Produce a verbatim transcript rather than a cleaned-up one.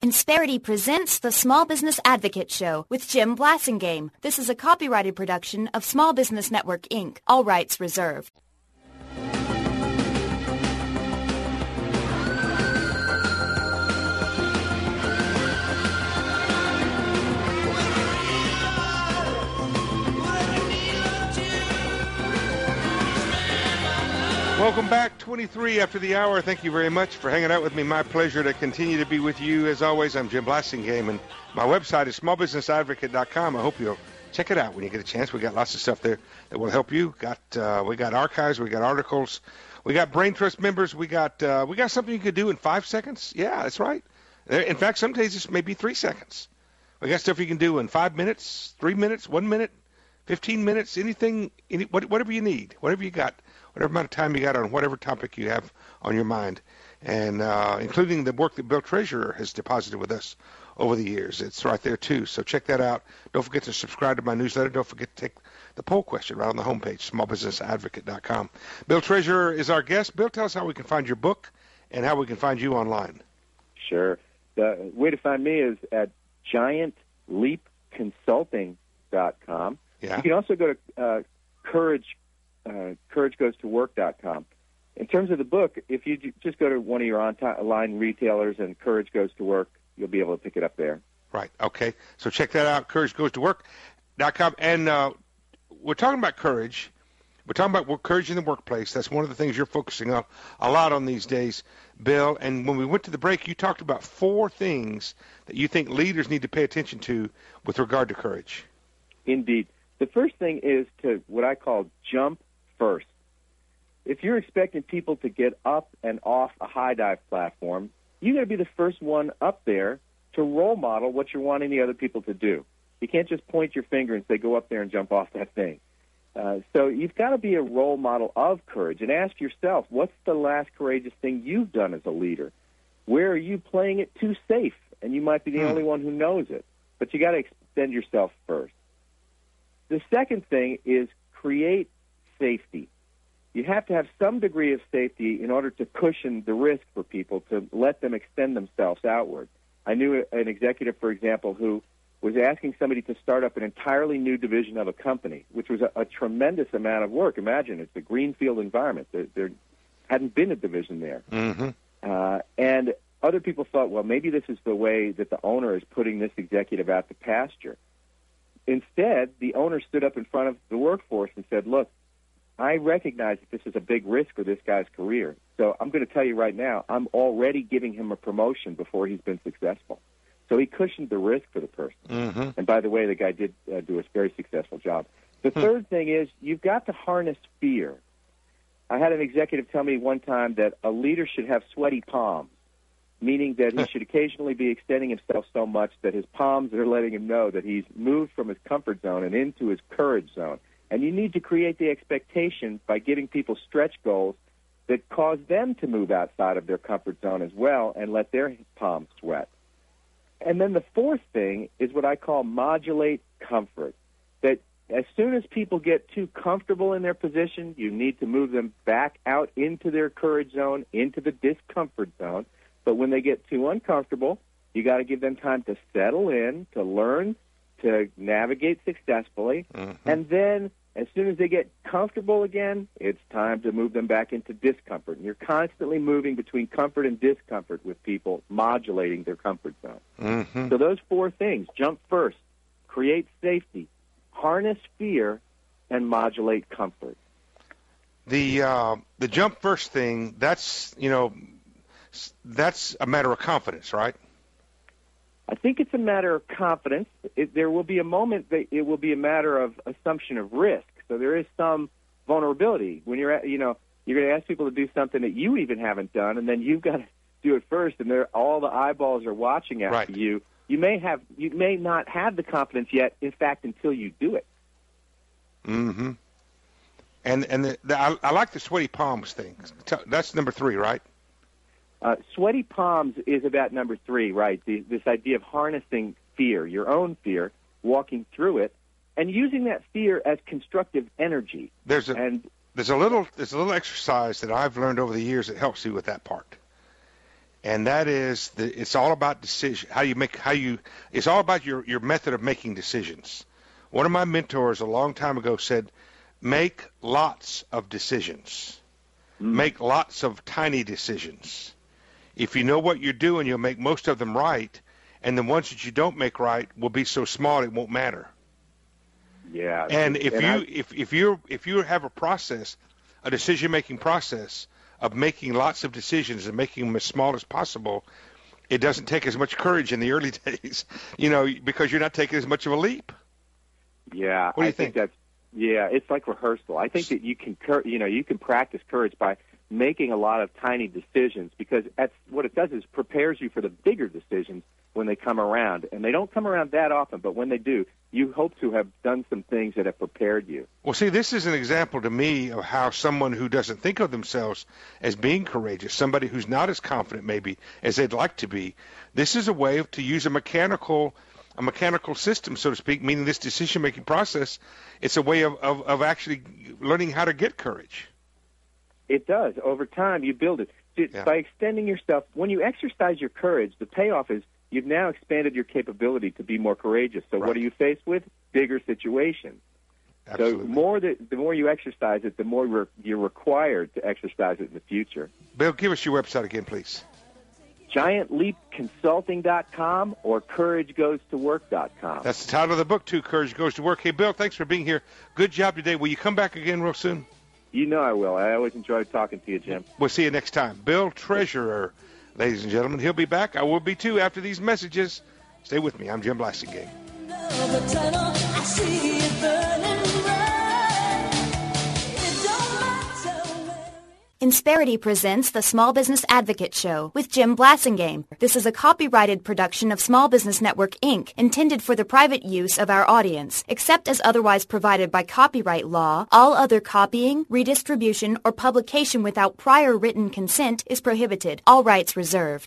Insperity presents the Small Business Advocate Show with Jim Blasingame. This is a copyrighted production of Small Business Network, Incorporated. All rights reserved. Welcome back, twenty-three after the hour. Thank you very much for hanging out with me. My pleasure to continue to be with you. As always, I'm Jim Blasingame, and my website is small business advocate dot com. I hope you'll check it out when you get a chance. We got lots of stuff there that will help you. Got uh, we got archives, we got articles, we got Brain Trust members, we got uh, we got something you could do in five seconds. Yeah, that's right. In fact, some days it's maybe three seconds. We got stuff you can do in five minutes, three minutes, one minute, fifteen minutes, anything, any, whatever you need, whatever you got. Whatever amount of time you got on whatever topic you have on your mind, and uh, including the work that Bill Treasurer has deposited with us over the years. It's right there, too. So check that out. Don't forget to subscribe to my newsletter. Don't forget to take the poll question right on the homepage, small business advocate dot com. Bill Treasurer is our guest. Bill, tell us how we can find your book and how we can find you online. Sure. The way to find me is at giant leap consulting dot com. Yeah. You can also go to uh, Courage Uh, courage goes to work dot com. In terms of the book, if you j- just go to one of your online retailers and Courage Goes to Work, you'll be able to pick it up there. Right. Okay. So check that out, courage goes to work dot com. And uh, we're talking about courage. We're talking about work, courage in the workplace. That's one of the things you're focusing on a lot on these days, Bill. And when we went to the break, you talked about four things that you think leaders need to pay attention to with regard to courage. Indeed. The first thing is to what I call jump first. If you're expecting people to get up and off a high dive platform, you got to be the first one up there to role model what you're wanting the other people to do. You can't just point your finger and say, go up there and jump off that thing. Uh, so you've got to be a role model of courage and ask yourself, what's the last courageous thing you've done as a leader? Where are you playing it too safe? And you might be the hmm. only one who knows it. But you got to extend yourself first. The second thing is create safety. You have to have some degree of safety in order to cushion the risk for people, to let them extend themselves outward. I knew an executive, for example, who was asking somebody to start up an entirely new division of a company, which was a, a tremendous amount of work. Imagine, it's a greenfield environment. There, there hadn't been a division there. Mm-hmm. Uh, and other people thought, well, maybe this is the way that the owner is putting this executive out to pasture. Instead, the owner stood up in front of the workforce and said, look, I recognize that this is a big risk for this guy's career. So I'm going to tell you right now, I'm already giving him a promotion before he's been successful. So he cushioned the risk for the person. Mm-hmm. And by the way, the guy did uh, do a very successful job. The hmm. third thing is you've got to harness fear. I had an executive tell me one time that a leader should have sweaty palms, meaning that he should occasionally be extending himself so much that his palms are letting him know that he's moved from his comfort zone and into his courage zone. And you need to create the expectation by giving people stretch goals that cause them to move outside of their comfort zone as well and let their palms sweat. And then the fourth thing is what I call modulate comfort, that as soon as people get too comfortable in their position, you need to move them back out into their courage zone, into the discomfort zone. But when they get too uncomfortable, you got to give them time to settle in, to learn, to navigate successfully, mm-hmm. and then as soon as they get comfortable again, it's time to move them back into discomfort. And you're constantly moving between comfort and discomfort with people, modulating their comfort zone. Mm-hmm. So those four things, jump first, create safety, harness fear, and modulate comfort. The uh, the jump first thing, that's, you know, that's a matter of confidence, right? I think it's a matter of confidence. It, there will be a moment that it will be a matter of assumption of risk. So there is some vulnerability when you're, at, you know, you're going to ask people to do something that you even haven't done, and then you've got to do it first, and there all the eyeballs are watching after right. you. You may have, you may not have the confidence yet. In fact, until you do it. Mm-hmm. And and the, the, I, I like the sweaty palms thing. That's number three, right? Uh, sweaty palms is about number three, right? The, this idea of harnessing fear, your own fear, walking through it, and using that fear as constructive energy. There's a and there's a little there's a little exercise that I've learned over the years that helps you with that part. and that is the, it's all about decision. How you make how you it's all about your your method of making decisions. One of my mentors a long time ago said, "Make lots of decisions. Mm. Make lots of tiny decisions. If you know what you're doing, you'll make most of them right, and the ones that you don't make right will be so small it won't matter." Yeah. And if and you I, if if you if you have a process, a decision-making process of making lots of decisions and making them as small as possible, it doesn't take as much courage in the early days, you know, because you're not taking as much of a leap. Yeah, what do you I think? think that's yeah, it's like rehearsal. I think that you can, you know, you can practice courage by making a lot of tiny decisions, because that's what it does is prepares you for the bigger decisions when they come around, and they don't come around that often, but when they do, you hope to have done some things that have prepared you. Well, see, this is an example to me of how someone who doesn't think of themselves as being courageous, somebody who's not as confident maybe as they'd like to be, this is a way of, to use a mechanical a mechanical system, so to speak, meaning this decision-making process, it's a way of, of, of actually learning how to get courage. It does. Over time, you build it. Yeah. By extending yourself, when you exercise your courage, the payoff is you've now expanded your capability to be more courageous. So Right. what are you faced with? Bigger situations. Absolutely. So more the, the more you exercise it, the more re- you're required to exercise it in the future. Bill, give us your website again, please. giant leap consulting dot com or courage goes to work dot com. That's the title of the book, too, Courage Goes to Work. Hey, Bill, thanks for being here. Good job today. Will you come back again real soon? You know I will. I always enjoy talking to you, Jim. We'll see you next time. Bill Treasurer, ladies and gentlemen. He'll be back. I will be, too, after these messages. Stay with me. I'm Jim Blasingame. Insperity presents the Small Business Advocate Show with Jim Blasingame. This is a copyrighted production of Small Business Network, Incorporated, intended for the private use of our audience. Except as otherwise provided by copyright law, all other copying, redistribution, or publication without prior written consent is prohibited. All rights reserved.